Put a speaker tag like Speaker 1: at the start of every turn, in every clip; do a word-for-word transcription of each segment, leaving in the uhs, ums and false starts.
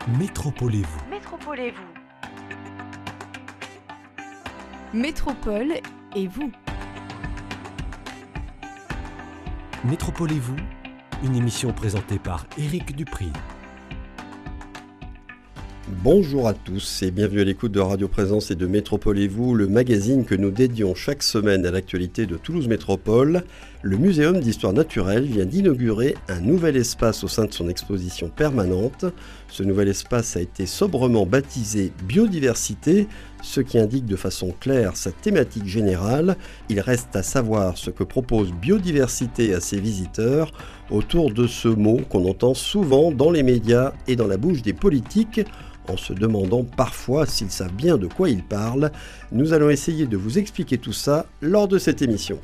Speaker 1: Métropolez-vous.
Speaker 2: Métropolez-vous.
Speaker 3: Métropole et vous.
Speaker 1: Métropolez-vous, une émission présentée par Éric Dupri.
Speaker 4: Bonjour à tous et bienvenue à l'écoute de Radio Présence et de Métropolez-vous, le magazine que nous dédions chaque semaine à l'actualité de Toulouse Métropole. Le Muséum d'Histoire Naturelle vient d'inaugurer un nouvel espace au sein de son exposition permanente. Ce nouvel espace a été sobrement baptisé Biodiversité, ce qui indique de façon claire sa thématique générale. Il reste à savoir ce que propose Biodiversité à ses visiteurs autour de ce mot qu'on entend souvent dans les médias et dans la bouche des politiques, en se demandant parfois s'ils savent bien de quoi ils parlent. Nous allons essayer de vous expliquer tout ça lors de cette émission.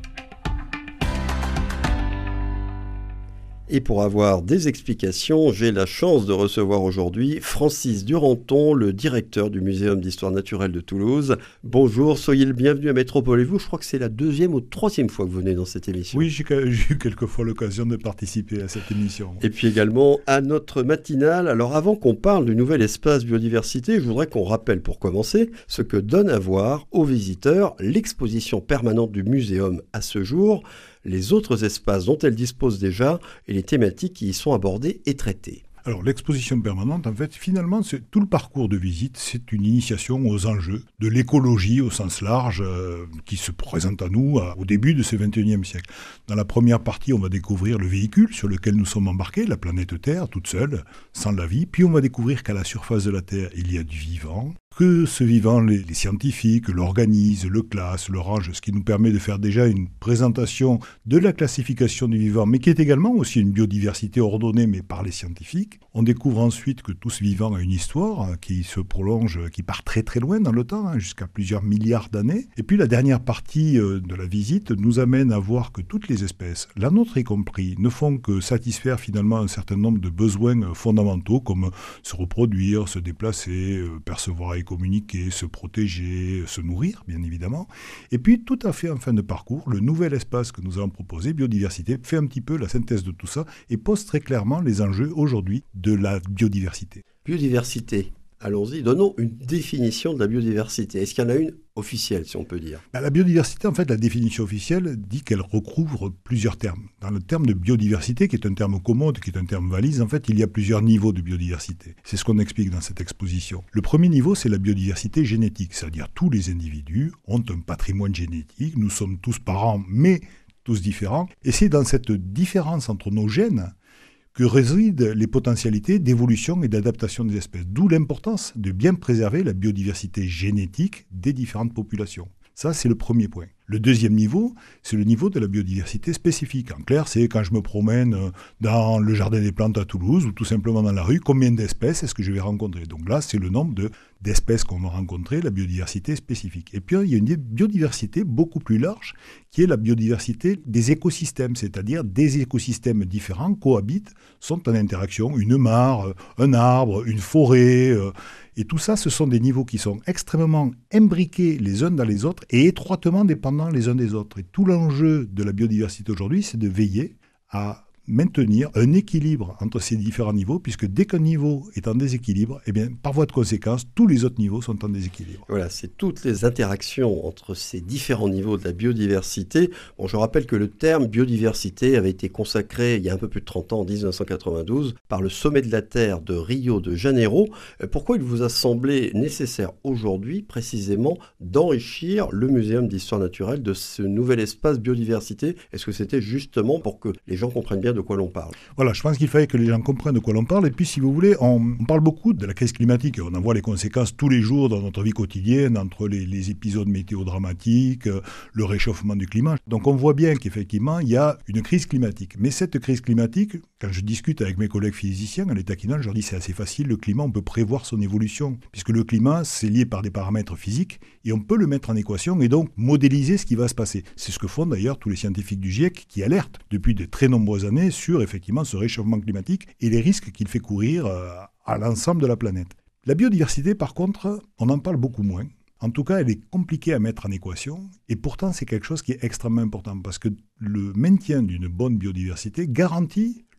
Speaker 4: Et pour avoir des explications, j'ai la chance de recevoir aujourd'hui Francis Duranton, le directeur du Muséum d'Histoire Naturelle de Toulouse. Bonjour, soyez le bienvenu à Métropolez-vous. Je crois que c'est la deuxième ou troisième fois que vous venez dans cette émission.
Speaker 5: Oui, j'ai, j'ai eu quelquefois l'occasion de participer à cette émission.
Speaker 4: Et puis également à notre matinale. Alors avant qu'on parle du nouvel espace biodiversité, je voudrais qu'on rappelle pour commencer ce que donne à voir aux visiteurs l'exposition permanente du muséum à ce jour, les autres espaces dont elle dispose déjà et les thématiques qui y sont abordées et traitées.
Speaker 5: Alors l'exposition permanente, en fait, finalement, c'est tout le parcours de visite, c'est une initiation aux enjeux de l'écologie au sens large euh, qui se présente à nous à, au début de ce vingt et unième siècle. Dans la première partie, on va découvrir le véhicule sur lequel nous sommes embarqués, la planète Terre, toute seule, sans la vie. Puis on va découvrir qu'à la surface de la Terre, il y a du vivant, que ce vivant, les, les scientifiques l'organisent, le classent, le rangent, ce qui nous permet de faire déjà une présentation de la classification du vivant, mais qui est également aussi une biodiversité ordonnée, mais par les scientifiques. On découvre ensuite que tout ce vivant a une histoire hein, qui se prolonge, qui part très très loin dans le temps, hein, jusqu'à plusieurs milliards d'années. Et puis la dernière partie euh, de la visite nous amène à voir que toutes les espèces, la nôtre y compris, ne font que satisfaire finalement un certain nombre de besoins fondamentaux, comme se reproduire, se déplacer, euh, percevoir et communiquer, se protéger, se nourrir, bien évidemment. Et puis, tout à fait en fin de parcours, le nouvel espace que nous allons proposer, biodiversité, fait un petit peu la synthèse de tout ça et pose très clairement les enjeux aujourd'hui de la biodiversité.
Speaker 4: Biodiversité, allons-y, donnons une définition de la biodiversité. Est-ce qu'il y en a une officielle, si on peut dire ?
Speaker 5: Ben, la biodiversité, en fait, la définition officielle dit qu'elle recouvre plusieurs termes. Dans le terme de biodiversité, qui est un terme commode, qui est un terme valise, en fait, il y a plusieurs niveaux de biodiversité. C'est ce qu'on explique dans cette exposition. Le premier niveau, c'est la biodiversité génétique, c'est-à-dire tous les individus ont un patrimoine génétique, nous sommes tous parents, mais tous différents, et c'est dans cette différence entre nos gènes que résident les potentialités d'évolution et d'adaptation des espèces. D'où l'importance de bien préserver la biodiversité génétique des différentes populations. Ça, c'est le premier point. Le deuxième niveau, c'est le niveau de la biodiversité spécifique. En clair, c'est quand je me promène dans le jardin des plantes à Toulouse ou tout simplement dans la rue, combien d'espèces est-ce que je vais rencontrer ? Donc là, c'est le nombre de, d'espèces qu'on va rencontrer, la biodiversité spécifique. Et puis, il y a une biodiversité beaucoup plus large qui est la biodiversité des écosystèmes, c'est-à-dire des écosystèmes différents cohabitent, sont en interaction, une mare, un arbre, une forêt. Euh, et tout ça, ce sont des niveaux qui sont extrêmement imbriqués les uns dans les autres et étroitement dépendants les uns des autres. Et tout l'enjeu de la biodiversité aujourd'hui, c'est de veiller à maintenir un équilibre entre ces différents niveaux, puisque dès qu'un niveau est en déséquilibre, eh bien, par voie de conséquence, tous les autres niveaux sont en déséquilibre.
Speaker 4: Voilà, c'est toutes les interactions entre ces différents niveaux de la biodiversité. Bon, je rappelle que le terme biodiversité avait été consacré il y a un peu plus de trente ans, en dix-neuf cent quatre-vingt-douze, par le Sommet de la Terre de Rio de Janeiro. Pourquoi il vous a semblé nécessaire aujourd'hui, précisément, d'enrichir le Muséum d'Histoire Naturelle de ce nouvel espace biodiversité ? Est-ce que c'était justement pour que les gens comprennent bien de quoi l'on parle ?
Speaker 5: Voilà, je pense qu'il fallait que les gens comprennent de quoi l'on parle. Et puis, si vous voulez, on, on parle beaucoup de la crise climatique. Et on en voit les conséquences tous les jours dans notre vie quotidienne, entre les, les épisodes météo dramatiques, le réchauffement du climat. Donc, on voit bien qu'effectivement, il y a une crise climatique. Mais cette crise climatique, quand je discute avec mes collègues physiciens, en les taquinant, je leur dis c'est assez facile, le climat, on peut prévoir son évolution. Puisque le climat, c'est lié par des paramètres physiques et on peut le mettre en équation et donc modéliser ce qui va se passer. C'est ce que font d'ailleurs tous les scientifiques du GIEC qui alertent depuis de très nombreuses années sur effectivement ce réchauffement climatique et les risques qu'il fait courir à l'ensemble de la planète. La biodiversité, par contre, on en parle beaucoup moins. En tout cas, elle est compliquée à mettre en équation et pourtant c'est quelque chose qui est extrêmement important parce que le maintien d'une bonne biodiversité garantit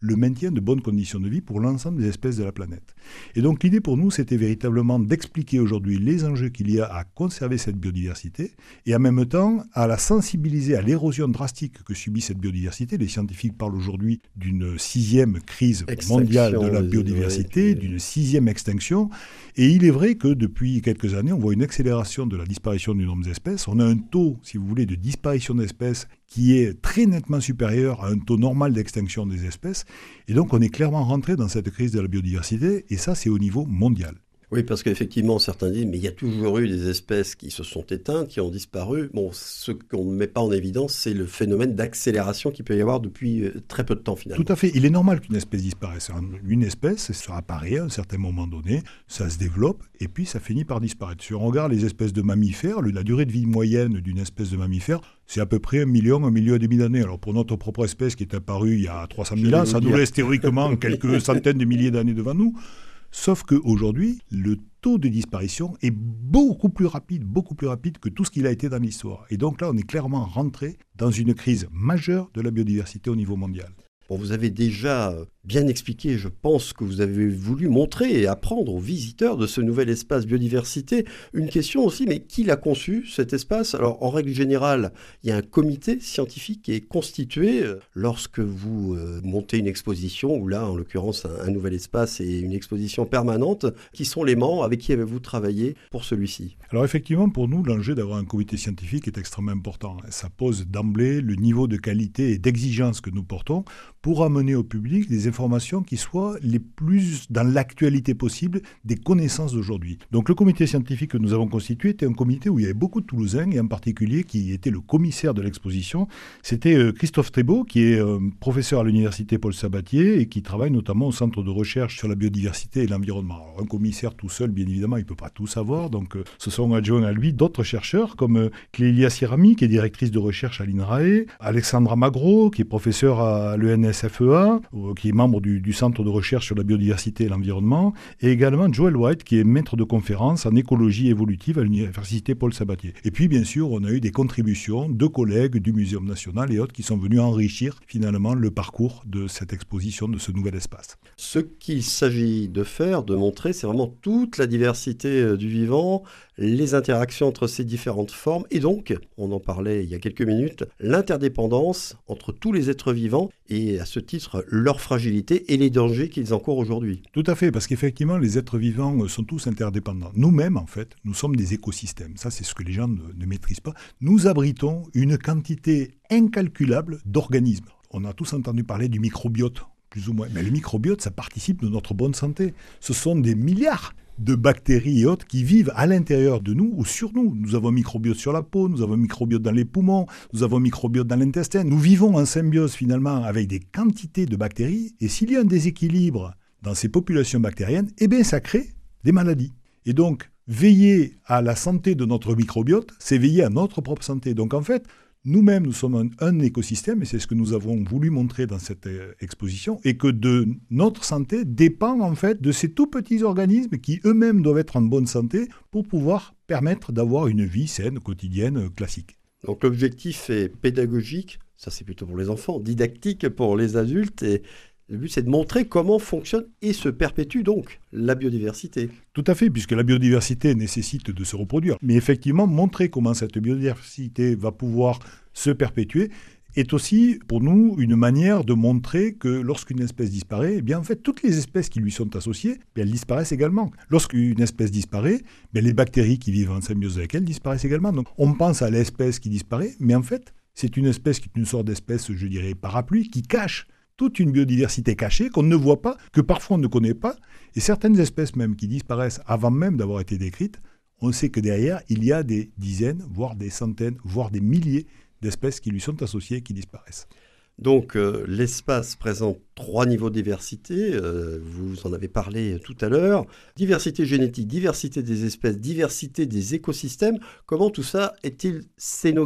Speaker 5: le maintien de bonnes conditions de vie pour l'ensemble des espèces de la planète. Et donc l'idée pour nous, c'était véritablement d'expliquer aujourd'hui les enjeux qu'il y a à conserver cette biodiversité et en même temps à la sensibiliser à l'érosion drastique que subit cette biodiversité. Les scientifiques parlent aujourd'hui d'une sixième crise
Speaker 4: Extinction,
Speaker 5: mondiale de la biodiversité,
Speaker 4: oui.
Speaker 5: d'une sixième extinction. Et il est vrai que depuis quelques années, on voit une accélération de la disparition du nombre d'espèces. On a un taux, si vous voulez, de disparition d'espèces qui est très nettement supérieur à un taux normal d'extinction des espèces. Et donc, on est clairement rentré dans cette crise de la biodiversité, et ça, c'est au niveau mondial.
Speaker 4: Oui, parce qu'effectivement, certains disent, mais il y a toujours eu des espèces qui se sont éteintes, qui ont disparu. Bon, ce qu'on ne met pas en évidence, c'est le phénomène d'accélération qu'il peut y avoir depuis très peu de temps, finalement.
Speaker 5: Tout à fait. Il est normal qu'une espèce disparaisse. Une espèce, ça apparaît à un certain moment donné, ça se développe, et puis ça finit par disparaître. Si on regarde les espèces de mammifères, la durée de vie moyenne d'une espèce de mammifère, c'est à peu près un million, un million et demi d'années. Alors pour notre propre espèce qui est apparue il y a trois cent mille ans, ça nous laisse théoriquement quelques centaines de milliers d'années devant nous. Sauf qu'aujourd'hui, le taux de disparition est beaucoup plus rapide, beaucoup plus rapide que tout ce qu'il a été dans l'histoire. Et donc là, on est clairement rentré dans une crise majeure de la biodiversité au niveau mondial.
Speaker 4: Bon, vous avez déjà bien expliqué, je pense que vous avez voulu montrer et apprendre aux visiteurs de ce nouvel espace biodiversité. Une question aussi, mais qui l'a conçu, cet espace ? Alors, en règle générale, il y a un comité scientifique qui est constitué lorsque vous euh, montez une exposition, ou là, en l'occurrence, un, un nouvel espace et une exposition permanente. Qui sont les membres ? Avec qui avez-vous travaillé pour celui-ci ?
Speaker 5: Alors effectivement, pour nous, l'enjeu d'avoir un comité scientifique est extrêmement important. Ça pose d'emblée le niveau de qualité et d'exigence que nous portons pour amener au public des informations qui soient les plus dans l'actualité possible des connaissances d'aujourd'hui. Donc le comité scientifique que nous avons constitué était un comité où il y avait beaucoup de Toulousains, et en particulier qui était le commissaire de l'exposition. C'était Christophe Trébault, qui est professeur à l'université Paul Sabatier et qui travaille notamment au centre de recherche sur la biodiversité et l'environnement. Alors, un commissaire tout seul, bien évidemment, il ne peut pas tout savoir, donc ce sont adjoints à lui d'autres chercheurs comme Clélia Sirami, qui est directrice de recherche à l'INRAE, Alexandra Magro, qui est professeure à l'E N S F E A, qui est membre du, du Centre de recherche sur la biodiversité et l'environnement, et également Joel White, qui est maître de conférence en écologie évolutive à l'université Paul Sabatier. Et puis, bien sûr, on a eu des contributions de collègues du Muséum national et autres qui sont venus enrichir finalement le parcours de cette exposition, de ce nouvel espace.
Speaker 4: Ce qu'il s'agit de faire, de montrer, c'est vraiment toute la diversité du vivant, les interactions entre ces différentes formes, et donc, on en parlait il y a quelques minutes, l'interdépendance entre tous les êtres vivants, et à ce titre, leur fragilité et les dangers qu'ils encourent aujourd'hui.
Speaker 5: Tout à fait, parce qu'effectivement, les êtres vivants sont tous interdépendants. Nous-mêmes, en fait, nous sommes des écosystèmes. Ça, c'est ce que les gens ne, ne maîtrisent pas. Nous abritons une quantité incalculable d'organismes. On a tous entendu parler du microbiote, plus ou moins. Mais le microbiote, ça participe de notre bonne santé. Ce sont des milliards de bactéries et autres qui vivent à l'intérieur de nous ou sur nous. Nous avons un microbiote sur la peau, nous avons un microbiote dans les poumons, nous avons un microbiote dans l'intestin. Nous vivons en symbiose finalement avec des quantités de bactéries, et s'il y a un déséquilibre dans ces populations bactériennes, eh bien ça crée des maladies. Et donc, veiller à la santé de notre microbiote, c'est veiller à notre propre santé. Donc en fait, nous-mêmes, nous sommes un, un écosystème, et c'est ce que nous avons voulu montrer dans cette euh, exposition, et que de notre santé dépend en fait de ces tout petits organismes qui eux-mêmes doivent être en bonne santé pour pouvoir permettre d'avoir une vie saine, quotidienne, euh, classique.
Speaker 4: Donc l'objectif est pédagogique, ça c'est plutôt pour les enfants, didactique pour les adultes, et le but c'est de montrer comment fonctionne et se perpétue donc la biodiversité.
Speaker 5: Tout à fait, puisque la biodiversité nécessite de se reproduire. Mais effectivement, montrer comment cette biodiversité va pouvoir se perpétuer est aussi pour nous une manière de montrer que lorsqu'une espèce disparaît, eh bien en fait toutes les espèces qui lui sont associées, eh elles disparaissent également. Lorsqu'une espèce disparaît, eh les bactéries qui vivent en symbiose avec elle disparaissent également. Donc on pense à l'espèce qui disparaît, mais en fait c'est une espèce qui est une sorte d'espèce, je dirais, parapluie, qui cache toute une biodiversité cachée qu'on ne voit pas, que parfois on ne connaît pas, et certaines espèces même qui disparaissent avant même d'avoir été décrites, on sait que derrière, il y a des dizaines, voire des centaines, voire des milliers d'espèces qui lui sont associées et qui disparaissent.
Speaker 4: Donc euh, l'espace présente trois niveaux de diversité, euh, vous en avez parlé tout à l'heure, diversité génétique, diversité des espèces, diversité des écosystèmes. Comment tout ça est-il scénographié ?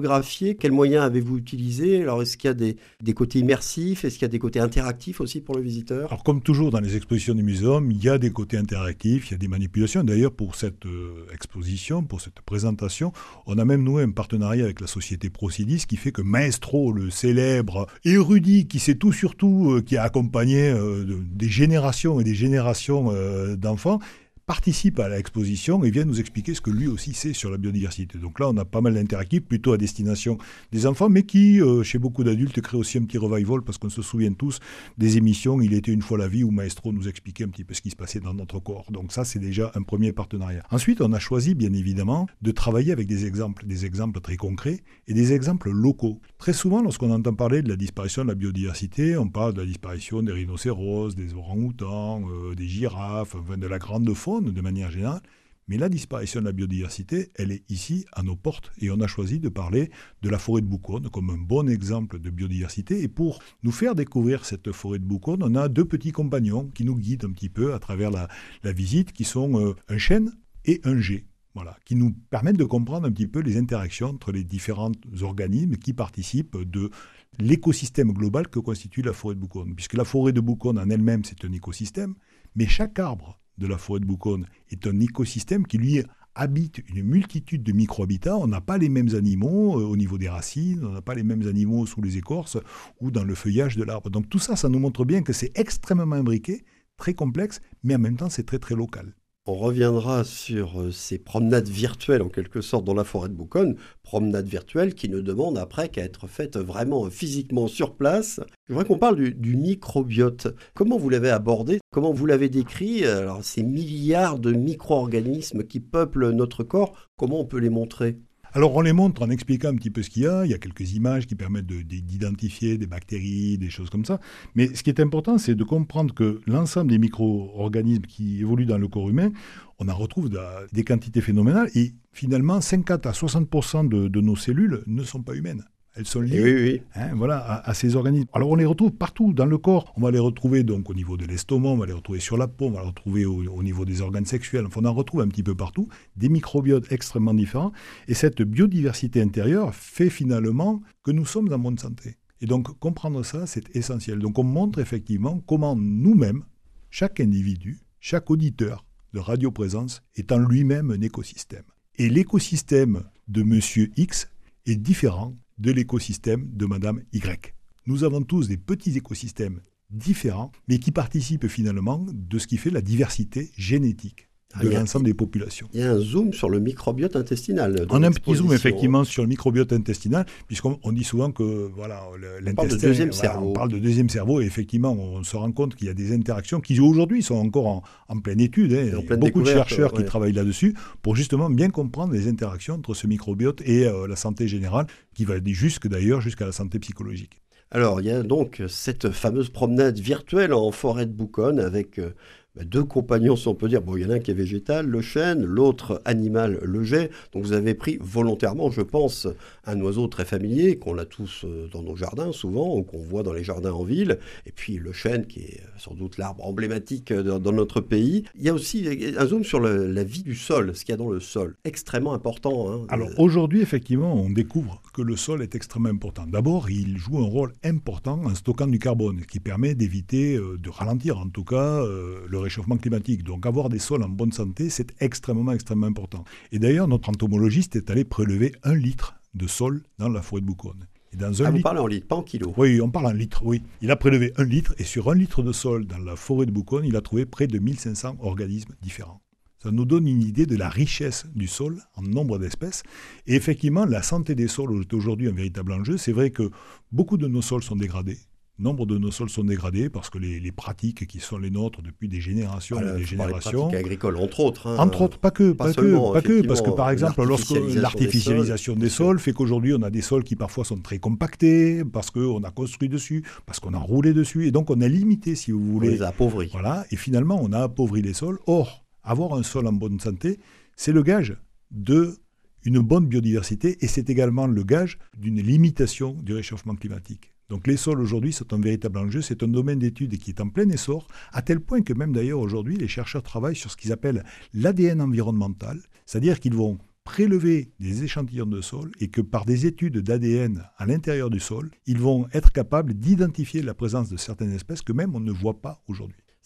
Speaker 4: Quels moyens avez-vous utilisés ? Alors est-ce qu'il y a des, des côtés immersifs ? Est-ce qu'il y a des côtés interactifs aussi pour le visiteur ?
Speaker 5: Alors comme toujours dans les expositions du muséum, il y a des côtés interactifs, il y a des manipulations. D'ailleurs pour cette euh, exposition, pour cette présentation, on a même noué un partenariat avec la société Procidis qui fait que Maestro, le célèbre et érudit qui sait tout sur tout, euh, qui a accompagné euh, de, des générations et des générations euh, d'enfants, participe à l'exposition et vient nous expliquer ce que lui aussi sait sur la biodiversité. Donc là, on a pas mal d'interactifs, plutôt à destination des enfants, mais qui, euh, chez beaucoup d'adultes, créent aussi un petit revival, parce qu'on se souvient tous des émissions « Il était une fois la vie » où Maestro nous expliquait un petit peu ce qui se passait dans notre corps. Donc ça, c'est déjà un premier partenariat. Ensuite, on a choisi, bien évidemment, de travailler avec des exemples, des exemples très concrets et des exemples locaux. Très souvent, lorsqu'on entend parler de la disparition de la biodiversité, on parle de la disparition des rhinocéros, des orang-outans, euh, des girafes, enfin de la grande faune, de manière générale, mais la disparition de la biodiversité, elle est ici, à nos portes, et on a choisi de parler de la forêt de Boucaunes comme un bon exemple de biodiversité, et pour nous faire découvrir cette forêt de Boucaunes, on a deux petits compagnons qui nous guident un petit peu à travers la, la visite, qui sont euh, un chêne et un geai. Voilà, qui nous permettent de comprendre un petit peu les interactions entre les différents organismes qui participent de l'écosystème global que constitue la forêt de Boucaunes. Puisque la forêt de Boucaunes en elle-même, c'est un écosystème, mais chaque arbre de la forêt de Boucaunes est un écosystème qui, lui, habite une multitude de micro-habitats. On n'a pas les mêmes animaux euh, au niveau des racines, on n'a pas les mêmes animaux sous les écorces ou dans le feuillage de l'arbre. Donc tout ça, ça nous montre bien que c'est extrêmement imbriqué, très complexe, mais en même temps, c'est très très local.
Speaker 4: On reviendra sur ces promenades virtuelles, en quelque sorte, dans la forêt de Boucaunes, promenades virtuelles qui ne demandent après qu'à être faites vraiment physiquement sur place. Je voudrais qu'on parle du, du microbiote. Comment vous l'avez abordé? Comment vous l'avez décrit? Alors, ces milliards de micro-organismes qui peuplent notre corps, comment on peut les montrer?
Speaker 5: Alors on les montre en expliquant un petit peu ce qu'il y a, il y a quelques images qui permettent de, de, d'identifier des bactéries, des choses comme ça, mais ce qui est important, c'est de comprendre que l'ensemble des micro-organismes qui évoluent dans le corps humain, on en retrouve des quantités phénoménales, et finalement cinquante à soixante pour cent de, de nos cellules ne sont pas humaines. Elles sont liées
Speaker 4: oui, oui.
Speaker 5: Hein, voilà, à, à ces organismes. Alors on les retrouve partout dans le corps. On va les retrouver donc au niveau de l'estomac, on va les retrouver sur la peau, on va les retrouver au, au niveau des organes sexuels. Enfin, on en retrouve un petit peu partout, des microbiotes extrêmement différents. Et cette biodiversité intérieure fait finalement que nous sommes en bonne santé. Et donc comprendre ça, c'est essentiel. Donc on montre effectivement comment nous-mêmes, chaque individu, chaque auditeur de radioprésence est en lui-même un écosystème. Et l'écosystème de Monsieur X est différent de l'écosystème de Madame Y. Nous avons tous des petits écosystèmes différents, mais qui participent finalement de ce qui fait la diversité génétique de ah, l'ensemble des populations.
Speaker 4: Il y a un zoom sur le microbiote intestinal.
Speaker 5: On a un petit zoom effectivement sur le microbiote intestinal, puisqu'on on dit souvent que voilà, l'intestin, on parle de deuxième voilà, cerveau. On parle de deuxième cerveau, et effectivement on se rend compte qu'il y a des interactions qui aujourd'hui sont encore en, en pleine étude. Hein. Il y a beaucoup de chercheurs ouais. qui travaillent là-dessus pour justement bien comprendre les interactions entre ce microbiote et euh, la santé générale, qui va jusque d'ailleurs jusqu'à la santé psychologique.
Speaker 4: Alors il y a donc cette fameuse promenade virtuelle en forêt de Boucaunes avec euh, deux compagnons, si on peut dire. Bon, il y en a un qui est végétal, le chêne, l'autre animal, le geai. Donc vous avez pris volontairement, je pense, un oiseau très familier qu'on a tous dans nos jardins souvent, ou qu'on voit dans les jardins en ville. Et puis le chêne, qui est sans doute l'arbre emblématique dans, dans notre pays. Il y a aussi un zoom sur le, la vie du sol, ce qu'il y a dans le sol. Extrêmement important. Hein.
Speaker 5: Alors aujourd'hui, effectivement, on découvre que le sol est extrêmement important. D'abord, il joue un rôle important en stockant du carbone, qui permet d'éviter, euh, de ralentir en tout cas, euh, le réchauffement climatique. Donc avoir des sols en bonne santé, c'est extrêmement, extrêmement important. Et d'ailleurs, notre entomologiste est allé prélever un litre de sol dans la forêt de Boucaunes. Et dans un
Speaker 4: ah,
Speaker 5: litre...
Speaker 4: vous parlez en litres, pas en kilos.
Speaker 5: Oui, on parle en litres, oui. Il a prélevé un litre, et sur un litre de sol dans la forêt de Boucaunes, il a trouvé près de mille cinq cents organismes différents. Ça nous donne une idée de la richesse du sol en nombre d'espèces. Et effectivement, la santé des sols est aujourd'hui un véritable enjeu. C'est vrai que beaucoup de nos sols sont dégradés. Nombre de nos sols sont dégradés parce que les, les pratiques qui sont les nôtres depuis des générations
Speaker 4: voilà,
Speaker 5: et des générations.
Speaker 4: Les pratiques agricoles, entre autres. Hein,
Speaker 5: entre autres, pas que, pas, pas que, pas que, parce que par exemple, lorsque
Speaker 4: l'artificialisation,
Speaker 5: l'artificialisation des, des sols, sols fait qu'aujourd'hui on a des sols qui parfois sont très compactés parce qu'on a construit dessus, parce qu'on a roulé dessus, et donc on a limité, si vous voulez.
Speaker 4: On les a appauvris.
Speaker 5: Voilà, et finalement on a appauvri les sols. Or, avoir un sol en bonne santé, c'est le gage de une bonne biodiversité, et c'est également le gage d'une limitation du réchauffement climatique. Donc les sols aujourd'hui, c'est un véritable enjeu, c'est un domaine d'étude qui est en plein essor, à tel point que même d'ailleurs aujourd'hui, les chercheurs travaillent sur ce qu'ils appellent l'A D N environnemental, c'est-à-dire qu'ils vont prélever des échantillons de sol et que par des études d'A D N à l'intérieur du sol, ils vont être capables d'identifier la présence de certaines espèces que même on ne voit pas aujourd'hui.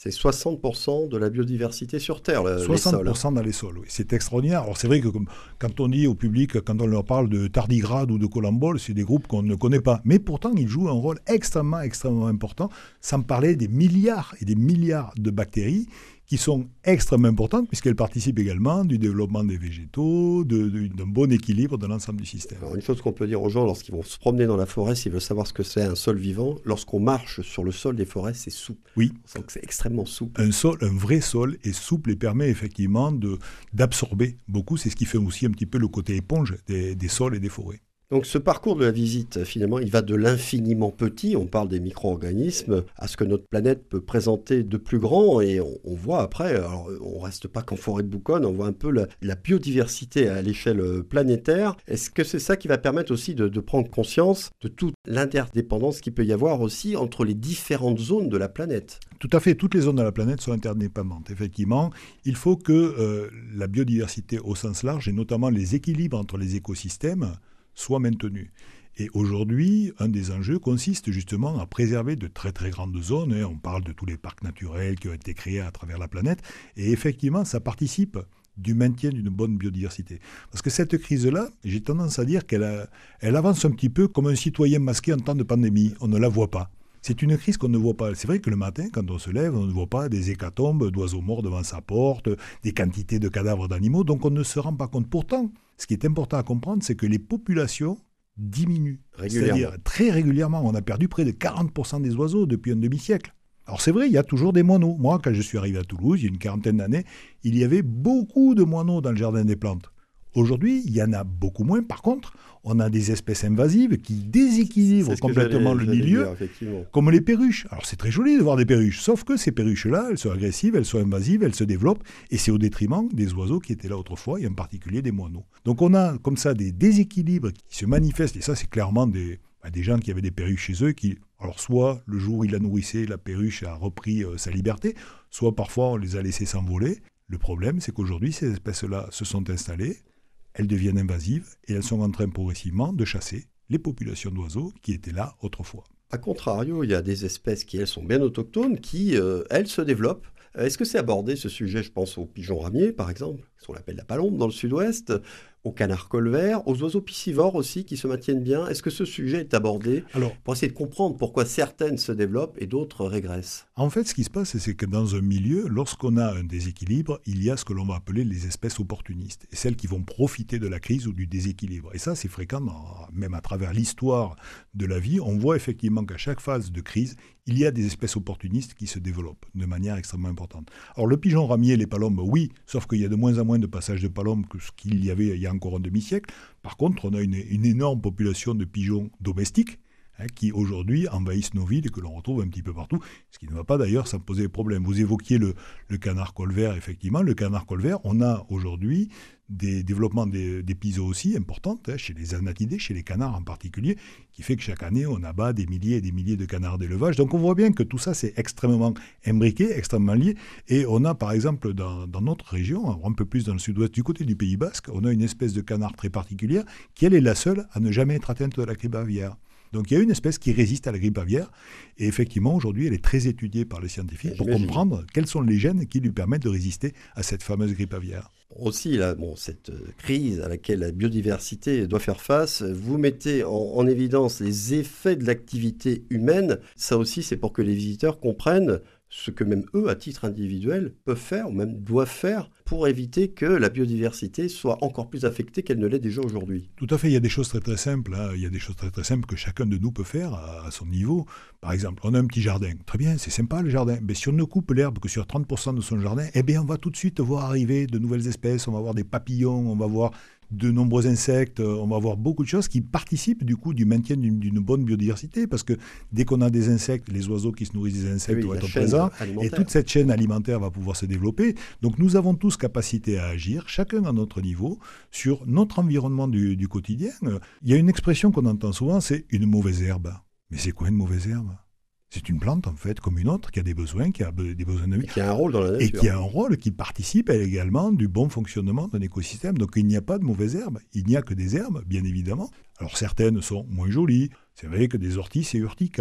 Speaker 4: C'est soixante pour cent de la biodiversité sur Terre, le,
Speaker 5: soixante pour cent
Speaker 4: les sols.
Speaker 5: dans les sols, oui. C'est extraordinaire. Alors c'est vrai que comme, quand on dit au public, quand on leur parle de tardigrade ou de colambole, c'est des groupes qu'on ne connaît pas. Mais pourtant, ils jouent un rôle extrêmement, extrêmement important, sans parler des milliards et des milliards de bactéries qui sont extrêmement importantes puisqu'elles participent également du développement des végétaux, de, de, d'un bon équilibre de l'ensemble du système.
Speaker 4: Alors, une chose qu'on peut dire aux gens lorsqu'ils vont se promener dans la forêt, s'ils veulent savoir ce que c'est un sol vivant, lorsqu'on marche sur le sol des forêts, c'est souple.
Speaker 5: Oui.
Speaker 4: On sent que c'est extrêmement souple.
Speaker 5: Un sol, un vrai sol est souple et permet effectivement de, d'absorber beaucoup. C'est ce qui fait aussi un petit peu le côté éponge des, des sols et des forêts.
Speaker 4: Donc ce parcours de la visite, finalement, il va de l'infiniment petit, on parle des micro-organismes, à ce que notre planète peut présenter de plus grand, et on, on voit après, alors on ne reste pas qu'en forêt de Bouconne, on voit un peu la, la biodiversité à l'échelle planétaire. Est-ce que c'est ça qui va permettre aussi de, de prendre conscience de toute l'interdépendance qu'il peut y avoir aussi entre les différentes zones de la planète ?
Speaker 5: Tout à fait, toutes les zones de la planète sont interdépendantes. Effectivement, il faut que euh, la biodiversité au sens large, et notamment les équilibres entre les écosystèmes, soit maintenu. Et aujourd'hui, un des enjeux consiste justement à préserver de très très grandes zones. On parle de tous les parcs naturels qui ont été créés à travers la planète. Et effectivement, ça participe du maintien d'une bonne biodiversité. Parce que cette crise-là, j'ai tendance à dire qu'elle a, elle avance un petit peu comme un citoyen masqué en temps de pandémie. On ne la voit pas. C'est une crise qu'on ne voit pas. C'est vrai que le matin, quand on se lève, on ne voit pas des hécatombes d'oiseaux morts devant sa porte, des quantités de cadavres d'animaux, donc on ne se rend pas compte. Pourtant, ce qui est important à comprendre, c'est que les populations diminuent. C'est-à-dire, très régulièrement, on a perdu près de quarante pour cent des oiseaux depuis un demi-siècle. Alors c'est vrai, il y a toujours des moineaux. Moi, quand je suis arrivé à Toulouse, il y a une quarantaine d'années, il y avait beaucoup de moineaux dans le jardin des plantes. Aujourd'hui, il y en a beaucoup moins. Par contre, on a des espèces invasives qui déséquilibrent complètement le milieu, dire, comme les perruches. Alors c'est très joli de voir des perruches, sauf que ces perruches-là, elles sont agressives, elles sont invasives, elles se développent, et c'est au détriment des oiseaux qui étaient là autrefois, et en particulier des moineaux. Donc on a comme ça des déséquilibres qui se manifestent, et ça c'est clairement des, bah, des gens qui avaient des perruches chez eux, qui, alors soit le jour où ils la nourrissaient, la perruche a repris euh, sa liberté, soit parfois on les a laissés s'envoler. Le problème, c'est qu'aujourd'hui, ces espèces-là se sont installées, elles deviennent invasives et elles sont en train progressivement de chasser les populations d'oiseaux qui étaient là autrefois.
Speaker 4: A contrario, il y a des espèces qui, elles, sont bien autochtones, qui, euh, elles, se développent. Est-ce que c'est abordé, ce sujet? Je pense aux pigeons ramiers, par exemple, ce qu'on appelle la palombe dans le sud-ouest, aux canards colverts, aux oiseaux piscivores aussi, qui se maintiennent bien. Est-ce que ce sujet est abordé Alors, pour essayer de comprendre pourquoi certaines se développent et d'autres régressent?
Speaker 5: En fait, ce qui se passe, c'est que dans un milieu, lorsqu'on a un déséquilibre, il y a ce que l'on va appeler les espèces opportunistes, et celles qui vont profiter de la crise ou du déséquilibre. Et ça, c'est fréquent, dans, même à travers l'histoire de la vie. On voit effectivement qu'à chaque phase de crise, il y a des espèces opportunistes qui se développent de manière extrêmement importante. Alors le pigeon ramier, les palombes, oui, sauf qu'il y a de moins en moins de passages de palombes que ce qu'il y avait il y a encore un demi-siècle. Par contre, on a une, une énorme population de pigeons domestiques hein, qui aujourd'hui envahissent nos villes et que l'on retrouve un petit peu partout, ce qui ne va pas d'ailleurs sans poser problème. Vous évoquiez le, le canard colvert, effectivement. Le canard colvert, on a aujourd'hui des développements des, des pisos aussi importantes, hein, chez les anatidés, chez les canards en particulier, qui fait que chaque année, on abat des milliers et des milliers de canards d'élevage. Donc on voit bien que tout ça, c'est extrêmement imbriqué, extrêmement lié. Et on a, par exemple, dans, dans notre région, un peu plus dans le sud-ouest, du côté du Pays Basque, on a une espèce de canard très particulière, qui, elle, est la seule à ne jamais être atteinte de la grippe aviaire. Donc il y a une espèce qui résiste à la grippe aviaire, et effectivement, aujourd'hui, elle est très étudiée par les scientifiques pour comprendre quels sont les gènes qui lui permettent de résister à cette fameuse grippe aviaire.
Speaker 4: Aussi, là, bon, cette crise à laquelle la biodiversité doit faire face, vous mettez en, en évidence les effets de l'activité humaine. Ça aussi, c'est pour que les visiteurs comprennent ce que même eux, à titre individuel, peuvent faire, ou même doivent faire, pour éviter que la biodiversité soit encore plus affectée qu'elle ne l'est déjà aujourd'hui.
Speaker 5: Tout à fait, il y a des choses très très simples. Hein. Il y a des choses très très simples que chacun de nous peut faire à, à son niveau. Par exemple, on a un petit jardin. Très bien, c'est sympa le jardin. Mais si on ne coupe l'herbe que sur trente pour cent de son jardin, eh bien on va tout de suite voir arriver de nouvelles espèces. On va voir des papillons, on va voir de nombreux insectes, on va avoir beaucoup de choses qui participent du coup du maintien d'une, d'une bonne biodiversité, parce que dès qu'on a des insectes, les oiseaux qui se nourrissent des insectes oui, vont être présents, et toute cette chaîne alimentaire va pouvoir se développer. Donc nous avons tous capacité à agir, chacun à notre niveau, sur notre environnement du, du quotidien. Il y a une expression qu'on entend souvent, c'est une mauvaise herbe. Mais c'est quoi une mauvaise herbe ? C'est une plante, en fait, comme une autre, qui a des besoins, qui a des besoins de vie.
Speaker 4: Et qui a un rôle dans la nature.
Speaker 5: Et qui a un rôle qui participe également du bon fonctionnement d'un écosystème. Donc il n'y a pas de mauvaises herbes. Il n'y a que des herbes, bien évidemment. Alors certaines sont moins jolies. C'est vrai que des orties, c'est urticant.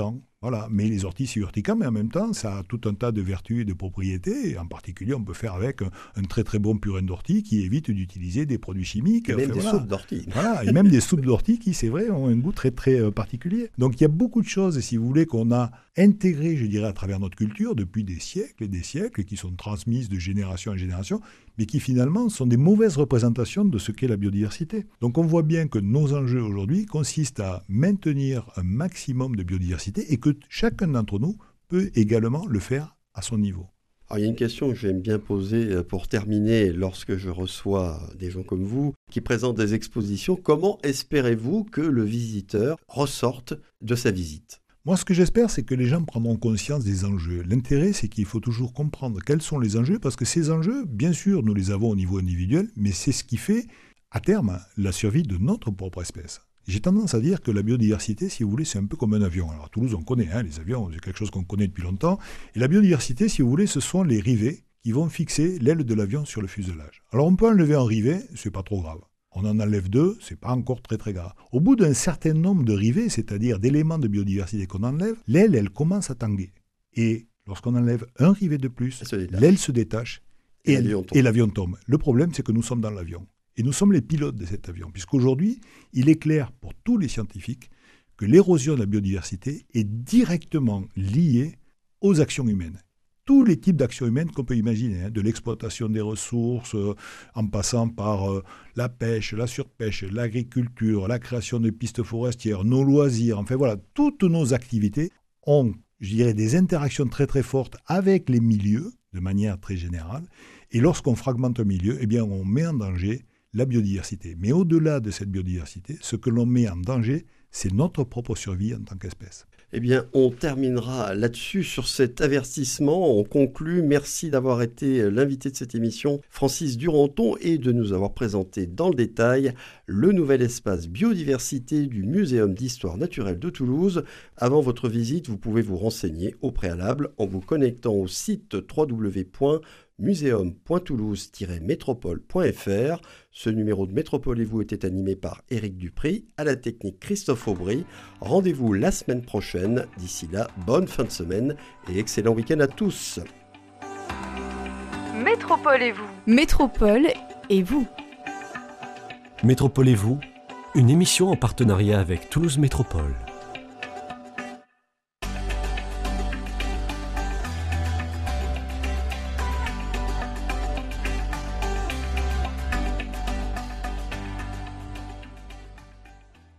Speaker 5: Voilà, mais les orties, c'est urticant, mais en même temps, ça a tout un tas de vertus et de propriétés. Et en particulier, on peut faire avec un, un très très bon purin d'ortie qui évite d'utiliser des produits chimiques.
Speaker 4: Et même
Speaker 5: enfin,
Speaker 4: des
Speaker 5: voilà.
Speaker 4: soupes d'ortie.
Speaker 5: Voilà, et même des soupes d'ortie qui, c'est vrai, ont un goût très très euh, particulier. Donc il y a beaucoup de choses, si vous voulez, qu'on a intégrées, je dirais, à travers notre culture depuis des siècles et des siècles, qui sont transmises de génération en génération, mais qui finalement sont des mauvaises représentations de ce qu'est la biodiversité. Donc on voit bien que nos enjeux aujourd'hui consistent à maintenir un maximum de biodiversité et que chacun d'entre nous peut également le faire à son niveau.
Speaker 4: Alors, il y a une question que j'aime bien poser pour terminer lorsque je reçois des gens comme vous qui présentent des expositions. Comment espérez-vous que le visiteur ressorte de sa visite ?
Speaker 5: Moi, ce que j'espère, c'est que les gens prendront conscience des enjeux. L'intérêt, c'est qu'il faut toujours comprendre quels sont les enjeux, parce que ces enjeux, bien sûr, nous les avons au niveau individuel, mais c'est ce qui fait, à terme, la survie de notre propre espèce. J'ai tendance à dire que la biodiversité, si vous voulez, c'est un peu comme un avion. Alors à Toulouse, on connaît hein, les avions, c'est quelque chose qu'on connaît depuis longtemps. Et la biodiversité, si vous voulez, ce sont les rivets qui vont fixer l'aile de l'avion sur le fuselage. Alors on peut enlever un rivet, c'est pas trop grave. On en enlève deux, c'est pas encore très très grave. Au bout d'un certain nombre de rivets, c'est-à-dire d'éléments de biodiversité qu'on enlève, l'aile, elle commence à tanguer. Et lorsqu'on enlève un rivet de plus, l'aile se détache et, et, l'avion et l'avion tombe. Le problème, c'est que nous sommes dans l'avion. Et nous sommes les pilotes de cet avion, puisqu'aujourd'hui, il est clair pour tous les scientifiques que l'érosion de la biodiversité est directement liée aux actions humaines. Tous les types d'actions humaines qu'on peut imaginer, hein, de l'exploitation des ressources, euh, en passant par euh, la pêche, la surpêche, l'agriculture, la création de pistes forestières, nos loisirs, enfin voilà, toutes nos activités ont, je dirais, des interactions très très fortes avec les milieux, de manière très générale, et lorsqu'on fragmente un milieu, eh bien on met en danger la biodiversité. Mais au-delà de cette biodiversité, ce que l'on met en danger, c'est notre propre survie en tant qu'espèce.
Speaker 4: Eh bien, on terminera là-dessus, sur cet avertissement. On conclut. Merci d'avoir été l'invité de cette émission, Francis Duranton, et de nous avoir présenté dans le détail le nouvel espace biodiversité du Muséum d'histoire naturelle de Toulouse. Avant votre visite, vous pouvez vous renseigner au préalable en vous connectant au site w w w point muséum point toulouse tiret métropole point f r. Ce numéro de Métropole et vous était animé par Éric Dupris, à la technique Christophe Aubry. Rendez-vous la semaine prochaine. D'ici là, bonne fin de semaine et excellent week-end à tous.
Speaker 3: Métropole et vous. Métropole et vous.
Speaker 1: Métropole et vous, une émission en partenariat avec Toulouse Métropole.